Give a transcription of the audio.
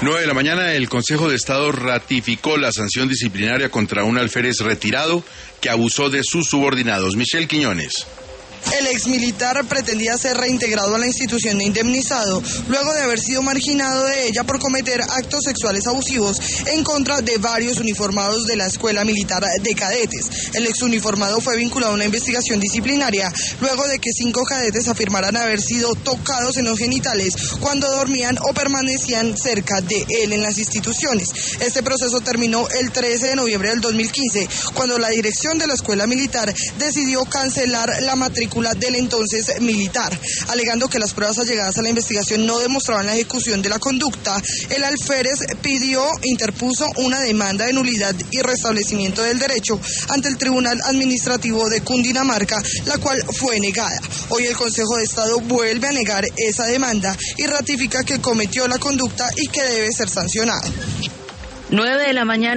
9 de la mañana, el Consejo de Estado ratificó la sanción disciplinaria contra un alférez retirado que abusó de sus subordinados. Michelle Quiñones. El exmilitar pretendía ser reintegrado a la institución de indemnizado luego de haber sido marginado de ella por cometer actos sexuales abusivos en contra de varios uniformados de la Escuela Militar de Cadetes. El exuniformado fue vinculado a una investigación disciplinaria luego de que 5 cadetes afirmaran haber sido tocados en los genitales cuando dormían o permanecían cerca de él en las instituciones. Este proceso terminó el 13 de noviembre del 2015, cuando la dirección de la Escuela Militar decidió cancelar la matrícula del entonces militar, alegando que las pruebas allegadas a la investigación no demostraban la ejecución de la conducta. El alférez interpuso una demanda de nulidad y restablecimiento del derecho ante el Tribunal Administrativo de Cundinamarca, la cual fue negada. Hoy el Consejo de Estado vuelve a negar esa demanda y ratifica que cometió la conducta y que debe ser sancionado. 9 de la mañana.